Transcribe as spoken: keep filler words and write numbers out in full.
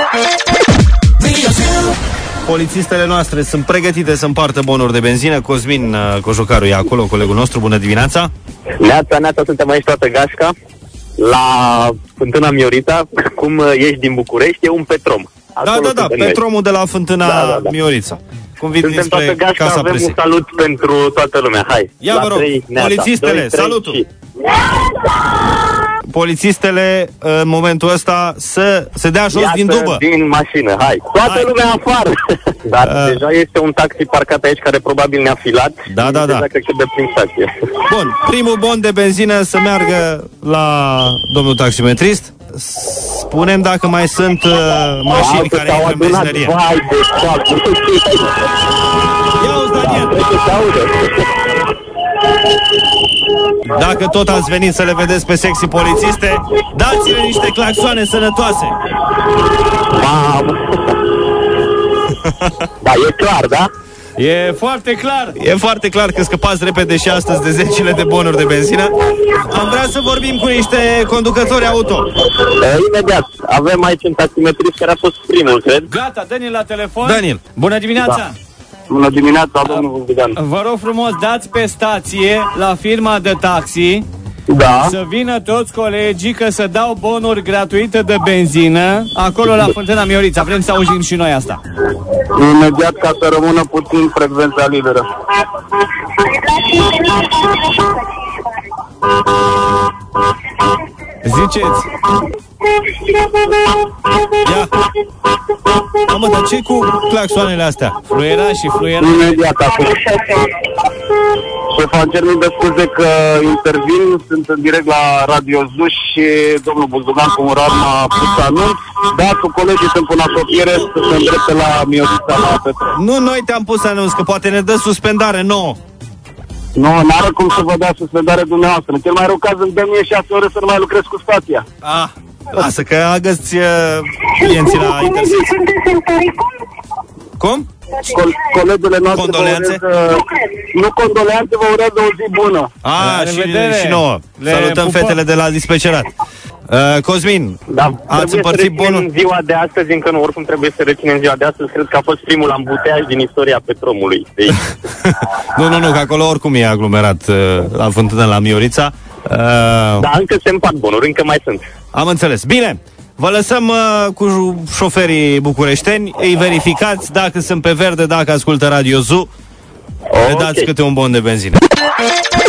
Polițistele noastre sunt pregătite să împartă bonuri de benzină. Cosmin Cojocaru e acolo, colegul nostru. Bună dimineața! Neața, neața, suntem aici toată gașca la Fântâna Miorița. Cum ești din București, e un petrom. Acolo da, da, da, petromul de la Fântâna da, da, da. Miorița. Cum vin suntem toată gașca, avem presei. Un salut pentru toată lumea. Hai! Ia vă rog, trei, polițistele, doi, salutul! Și... Polițistele, în momentul ăsta, să se dea jos. Iată, din dubă. Din mașină, hai! Toată hai. Lumea afară! Dar uh. deja este un taxi parcat aici care probabil ne-a filat. Da, da, da. Cred că de prin stație. Bun, primul bon de benzină să meargă la domnul taximetrist. Spunem dacă mai sunt uh, mașini A, care intră în benzinărie. Vai de cap! Ia uzi, Daniel! Dacă tot ați venit să le vedeți pe sexy polițiste, dați-le niște claxoane sănătoase. Mamă! Da, e clar, da? E foarte clar. E foarte clar că scăpați repede și astăzi de zecile de bonuri de benzină. Am vrea să vorbim cu niște conducători auto. E, imediat. Avem aici un taximetrist care a fost primul, cred. Gata, Daniel la telefon. Daniel, bună dimineața. Da. Bună dimineața, domnul Bugan. Vă rog frumos, dați pe stație la firma de taxi. Da. Să vină toți colegii că să dau bonuri gratuite de benzină acolo la Fântâna Miorița. Vrem să auzim și noi asta. Imediat, ca să rămână puțin frecvența liberă. Ziceți. Ia. Mamă, dar ce cu claxoanele astea? Fluiera și fluiera. Imediat acum. Șefa, cer mii de scuze că intervin. Sunt în direct la Radio Zuș și domnul Buzdugan cu Murat m-a pus anunț. Da, cu colegii sunt până apropiere să se îndrepte la Miorița la Petru. Nu noi te-am pus anunț, că poate ne dă suspendare nouă. Nu, n-are cum să vă dea suspendare dumneavoastră. În cel mai rău caz îmi dă mie șase ore să nu mai lucrez cu stația. Ah, lasă că agăți uh, clienții la intersecție. Cum? Co- colegele noastre condoleanțe? Vă urez, uh, nu condoleanțe, vă urează o zi bună. Ah, și, și nouă. Le Salutăm pupă. Fetele de la dispecerat. Uh, Cosmin, da, ați împărțit bonul? Ziua de astăzi, încă nu, oricum trebuie să reținem ziua de astăzi. Cred că a fost primul ambuteaj din istoria petromului. Nu, nu, nu, că acolo oricum e aglomerat uh, la Fântână, la Miorița. Uh, da, încă se împart bonuri, încă mai sunt. Am înțeles. Bine, vă lăsăm uh, cu șoferii bucureșteni. Îi verificați dacă sunt pe verde, dacă ascultă Radio Zoo. Okay. Le dați câte un bon de benzină.